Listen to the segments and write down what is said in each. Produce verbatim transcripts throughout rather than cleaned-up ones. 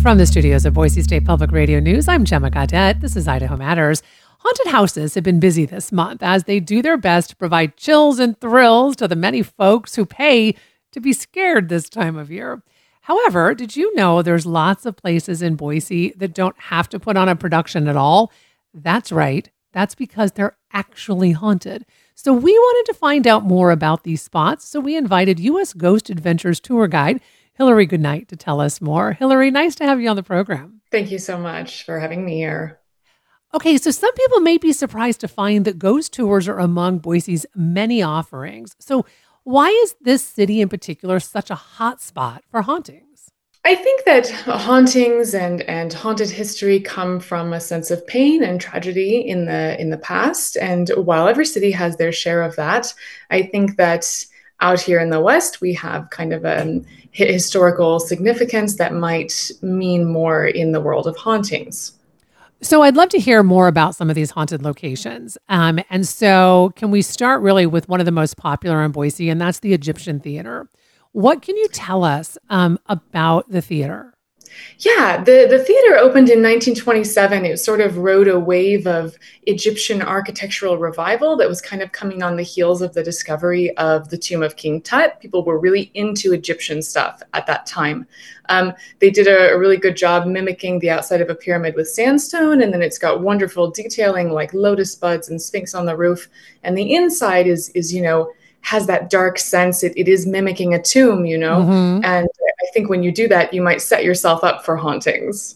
From the studios of Boise State Public Radio News, I'm Gemma Gaudette. This is Idaho Matters. Haunted houses have been busy this month as they do their best to provide chills and thrills to the many folks who pay to be scared this time of year. However, did you know there's lots of places in Boise that don't have to put on a production at all? That's right. That's because they're actually haunted. So we wanted to find out more about these spots, so we invited U S Ghost Adventures tour guide Hillary Goodnight to tell us more. Hillary, nice to have you on the program. Thank you so much for having me here. Okay, so some people may be surprised to find that ghost tours are among Boise's many offerings. So why is this city in particular such a hot spot for hauntings? I think that hauntings and, and haunted history come from a sense of pain and tragedy in the in the past. And while every city has their share of that, I think that out here in the West, we have kind of a historical significance that might mean more in the world of hauntings. So I'd love to hear more about some of these haunted locations. Um, and so can we start really with one of the most popular in Boise, and that's the Egyptian Theater. What can you tell us um, about the theater? Yeah, the, the theater opened in nineteen twenty-seven. It sort of rode a wave of Egyptian architectural revival that was kind of coming on the heels of the discovery of the tomb of King Tut. People were really into Egyptian stuff at that time. Um, they did a, a really good job mimicking the outside of a pyramid with sandstone, and then it's got wonderful detailing like lotus buds and sphinx on the roof. And the inside is, is you know, has that dark sense. It, it is mimicking a tomb, you know, mm-hmm. and I think when you do that, you might set yourself up for hauntings.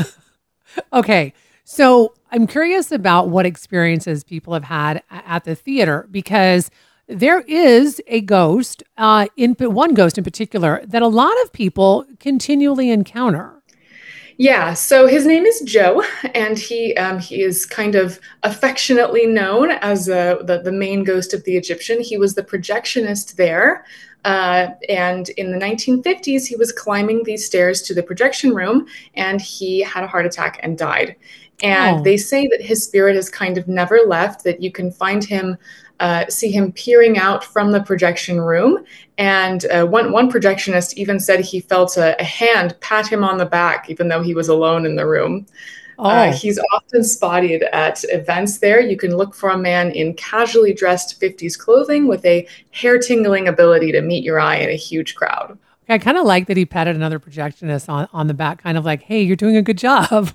Okay. So I'm curious about what experiences people have had at the theater, because there is a ghost, uh, in one ghost in particular, that a lot of people continually encounter. Yeah, so his name is Joe, and he um, he is kind of affectionately known as uh, the, the main ghost of the Egyptian. He was the projectionist there, uh, and in the nineteen fifties, he was climbing these stairs to the projection room, and he had a heart attack and died. And oh. They say that his spirit has kind of never left, that you can find him, uh, see him peering out from the projection room. And uh, one, one projectionist even said he felt a, a hand pat him on the back, even though he was alone in the room. Oh. Uh, he's often spotted at events there. You can look for a man in casually dressed fifties clothing with a hair-tingling ability to meet your eye in a huge crowd. I kind of like that he patted another projectionist on, on the back, kind of like, hey, you're doing a good job.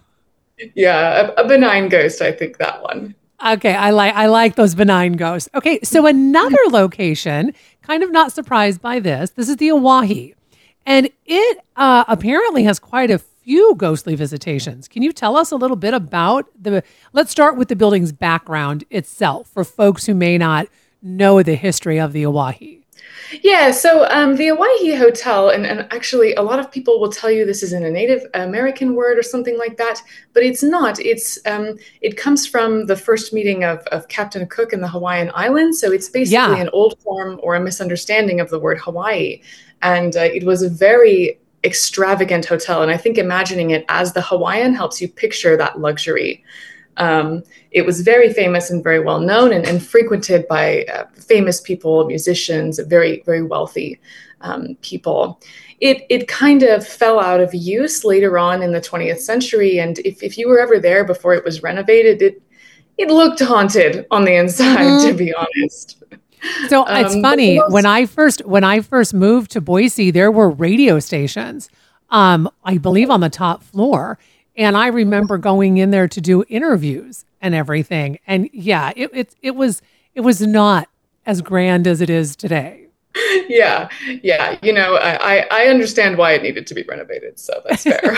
Yeah, a, a benign ghost, I think that one. Okay, I like I like those benign ghosts. Okay, so another location, kind of not surprised by this, this is the Oahe. And it uh, apparently has quite a few ghostly visitations. Can you tell us a little bit about the, let's start with the building's background itself for folks who may not know the history of the Oahe. Yeah, so um, the Oahe Hotel, and, and actually a lot of people will tell you this isn't a Native American word or something like that, but it's not. It's um, it comes from the first meeting of, of Captain Cook in the Hawaiian Islands, so it's basically yeah. an old form or a misunderstanding of the word Hawaii, and uh, it was a very extravagant hotel, and I think imagining it as the Hawaiian helps you picture that luxury. Um, it was very famous and very well known, and, and frequented by uh, famous people, musicians, very, very wealthy um, people. It it kind of fell out of use later on in the twentieth century, and if, if you were ever there before it was renovated, it it looked haunted on the inside, mm-hmm. to be honest. So um, it's funny, most- when I first when I first moved to Boise, there were radio stations, um, I believe on the top floor. And I remember going in there to do interviews and everything. And yeah, it it, it was it was not as grand as it is today. Yeah, yeah. You know, I, I understand why it needed to be renovated. So that's fair.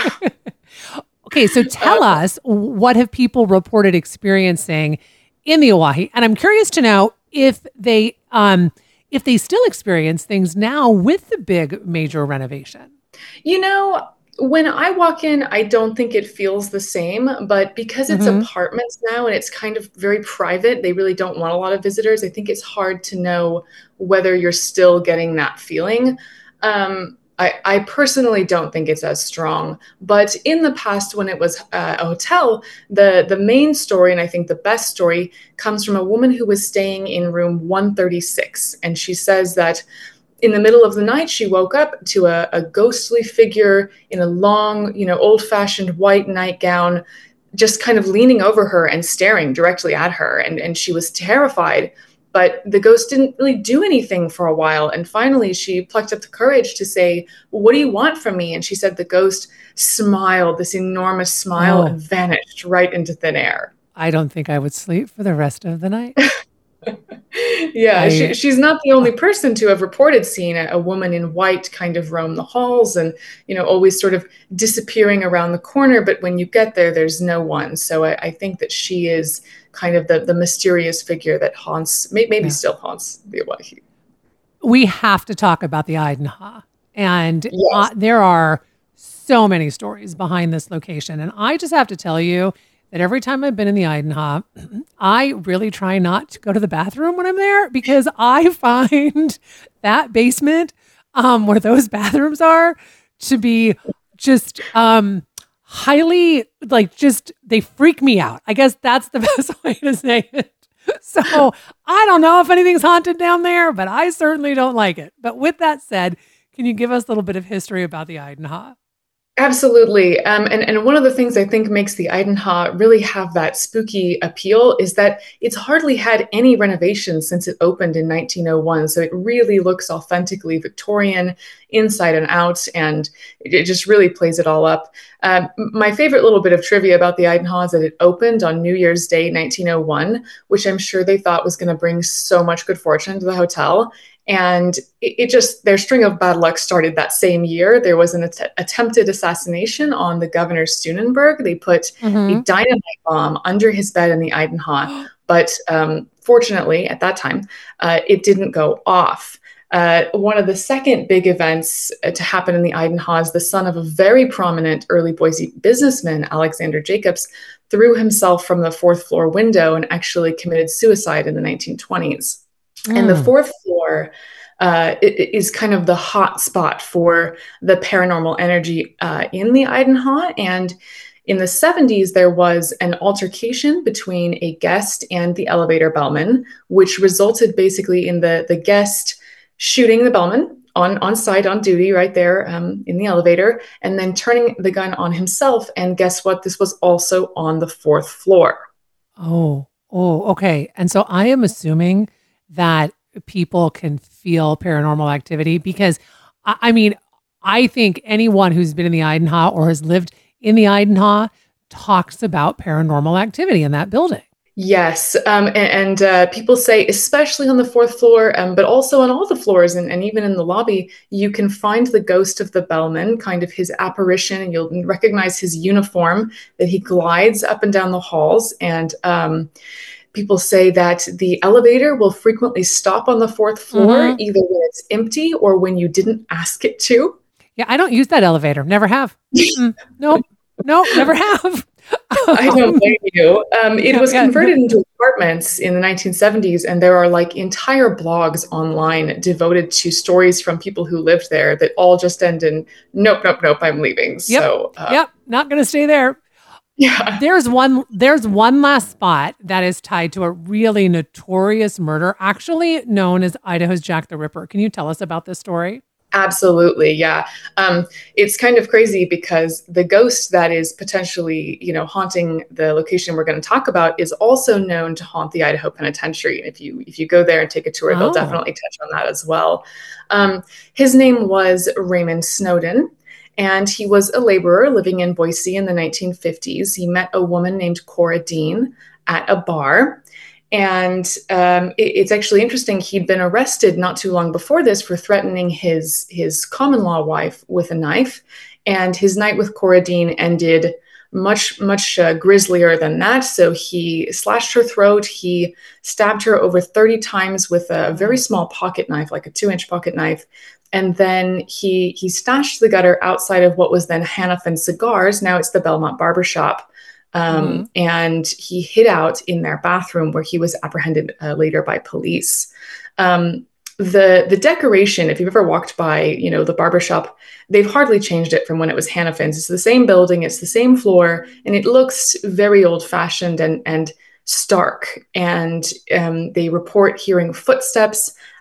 Okay, so tell uh, us, what have people reported experiencing in the Oahe? And I'm curious to know if they um if they still experience things now with the big major renovation. You know, when I walk in, I don't think it feels the same, but because it's mm-hmm. apartments now and it's kind of very private, they really don't want a lot of visitors. I think it's hard to know whether you're still getting that feeling. Um, I, I personally don't think it's as strong, but in the past, when it was uh, a hotel, the, the main story, and I think the best story, comes from a woman who was staying in room one thirty-six. And she says that in the middle of the night, she woke up to a, a ghostly figure in a long, you know, old-fashioned white nightgown, just kind of leaning over her and staring directly at her. And, and she was terrified, but the ghost didn't really do anything for a while. And finally, she plucked up the courage to say, well, what do you want from me? And she said the ghost smiled, this enormous smile, Oh. and vanished right into thin air. I don't think I would sleep for the rest of the night. Yeah, I- she, she's not the only person to have reported seeing a, a woman in white kind of roam the halls and, you know, always sort of disappearing around the corner. But when you get there, there's no one. So I, I think that she is kind of the, the mysterious figure that haunts, may, maybe Yeah. still haunts the Owyhee. We have to talk about the Idaho. And Yes. uh, there are so many stories behind this location. And I just have to tell you that every time I've been in the Idaho, I really try not to go to the bathroom when I'm there, because I find that basement um, where those bathrooms are to be just um, highly, like, just, they freak me out. I guess that's the best way to say it. So I don't know if anything's haunted down there, but I certainly don't like it. But with that said, can you give us a little bit of history about the Idaho? Absolutely. Um, and, and one of the things I think makes the Idaho really have that spooky appeal is that it's hardly had any renovations since it opened in nineteen oh one. So it really looks authentically Victorian inside and out, and it, it just really plays it all up. Um, my favorite little bit of trivia about the Idaho is that it opened on New Year's Day, nineteen oh one, which I'm sure they thought was going to bring so much good fortune to the hotel. And it, it just, their string of bad luck started that same year. There was an att- attempted assassination on the governor Steunenberg. They put Mhm. a dynamite bomb under his bed in the Idaho. But um, fortunately, at that time, uh, it didn't go off. Uh, one of the second big events uh, to happen in the Idaho is the son of a very prominent early Boise businessman, Alexander Jacobs, threw himself from the fourth floor window and actually committed suicide in the nineteen twenties. And the Mm. fourth floor uh, i- is kind of the hot spot for the paranormal energy uh, in the Idaho. And in the seventies, there was an altercation between a guest and the elevator bellman, which resulted basically in the, the guest shooting the bellman on, on site, on duty, right there um, in the elevator, and then turning the gun on himself. And guess what? This was also on the fourth floor. Oh, oh, okay. And so I am assuming that people can feel paranormal activity, because I, I mean, I think anyone who's been in the Idaho or has lived in the Idaho talks about paranormal activity in that building. Yes, um, and, and uh, people say, especially on the fourth floor, um, but also on all the floors and, and even in the lobby, you can find the ghost of the bellman, kind of his apparition, and you'll recognize his uniform that he glides up and down the halls. And um, people say that the elevator will frequently stop on the fourth floor, Mhm. either when it's empty or when you didn't ask it to. Yeah, I don't use that elevator. Never have. Mm-mm. Nope. Nope, never have. I don't blame you. Um, it Yeah, was yeah, converted no- into apartments in the nineteen seventies, and there are like entire blogs online devoted to stories from people who lived there that all just end in nope, nope, nope, I'm leaving. Yep. So, uh, Yep, not going to stay there. yeah. There's one there's one last spot that is tied to a really notorious murder, actually known as Idaho's Jack the Ripper. Can you tell us about this story? Absolutely, yeah. Um, it's kind of crazy because the ghost that is potentially, you know, haunting the location we're going to talk about is also known to haunt the Idaho Penitentiary. And if you if you go there and take a tour, Oh. they'll definitely touch on that as well. Um, his name was Raymond Snowden, and he was a laborer living in Boise in the nineteen fifties. He met a woman named Cora Dean at a bar. And um, it, it's actually interesting. He'd been arrested not too long before this for threatening his his common law wife with a knife, and his night with Cora Dean ended much much uh, grislier than that. So he slashed her throat. He stabbed her over thirty times with a very small pocket knife, like a two inch pocket knife. And then he he stashed the gutter outside of what was then Hannafin Cigars. Now it's the Belmont Barbershop. Um, Mhm. And he hid out in their bathroom, where he was apprehended uh, later by police. Um, the the decoration, if you've ever walked by, you know, the barbershop, they've hardly changed it from when it was Hannafin's. It's the same building, it's the same floor, and it looks very old fashioned and and stark. And um, they report hearing footsteps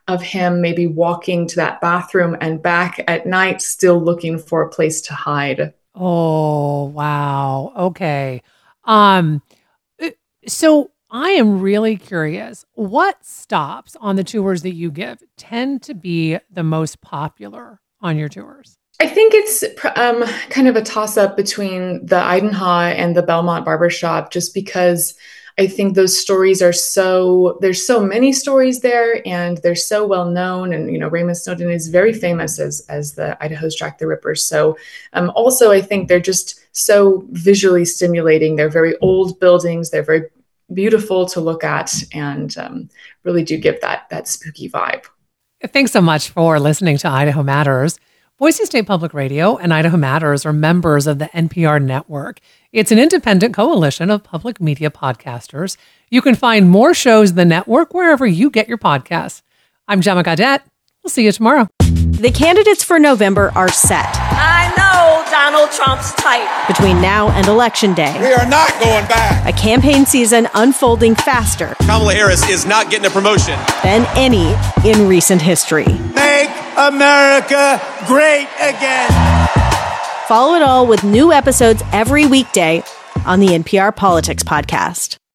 of him maybe walking to that bathroom and back at night, still looking for a place to hide. Oh, wow. Okay. Um, so I am really curious, what stops on the tours that you give tend to be the most popular on your tours? I think it's um, kind of a toss-up between the Idaho and the Belmont Barbershop, just because I think those stories are so, there's so many stories there, and they're so well known. And, you know, Raymond Snowden is very famous as, as the Idaho's Jack the Ripper. So um, also, I think they're just so visually stimulating. They're very old buildings. They're very beautiful to look at, and um, really do give that, that spooky vibe. Thanks so much for listening to Idaho Matters. Boise State Public Radio and Idaho Matters are members of the N P R network. It's an independent coalition of public media podcasters. You can find more shows in the network wherever you get your podcasts. I'm Gemma Gaudette. We'll see you tomorrow. The candidates for November are set. I know Donald Trump's type. Between now and Election Day, we are not going back. A campaign season unfolding faster. Kamala Harris is not getting a promotion Than any in recent history. Make America great again. Follow it all with new episodes every weekday on the N P R Politics Podcast.